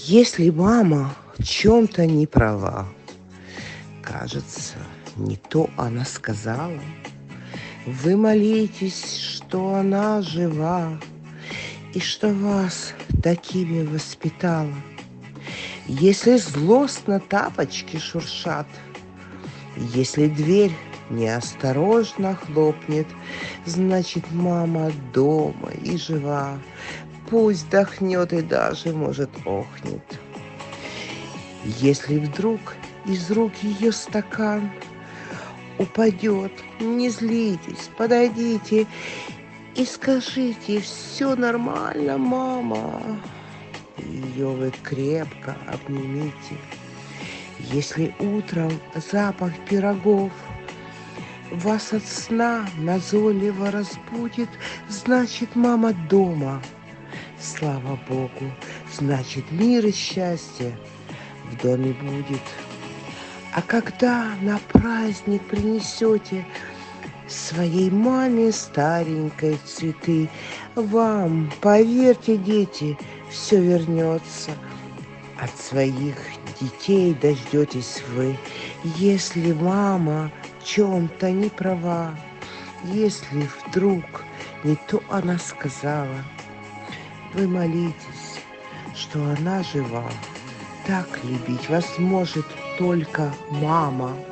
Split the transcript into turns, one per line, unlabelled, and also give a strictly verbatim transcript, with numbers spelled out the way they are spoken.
Если мама в чем-то не права, кажется, не то она сказала, вы молитесь, что она жива и что вас такими воспитала. Если злостно тапочки шуршат, если дверь неосторожно хлопнет, значит, мама дома и жива. Пусть вдохнет и даже, может, охнет. Если вдруг из рук ее стакан упадет, не злитесь, подойдите и скажите: все нормально, мама. Ее вы крепко обнимите. Если утром запах пирогов вас от сна назойливо разбудит, значит, мама дома. Слава Богу, значит, мир и счастье в доме будет. А когда на праздник принесете своей маме старенькой цветы, вам, поверьте, дети, все вернется. От своих детей дождетесь вы, если мама в чем-то не права, если вдруг не то она сказала, вы молитесь, что она жива. Так любить вас может только мама.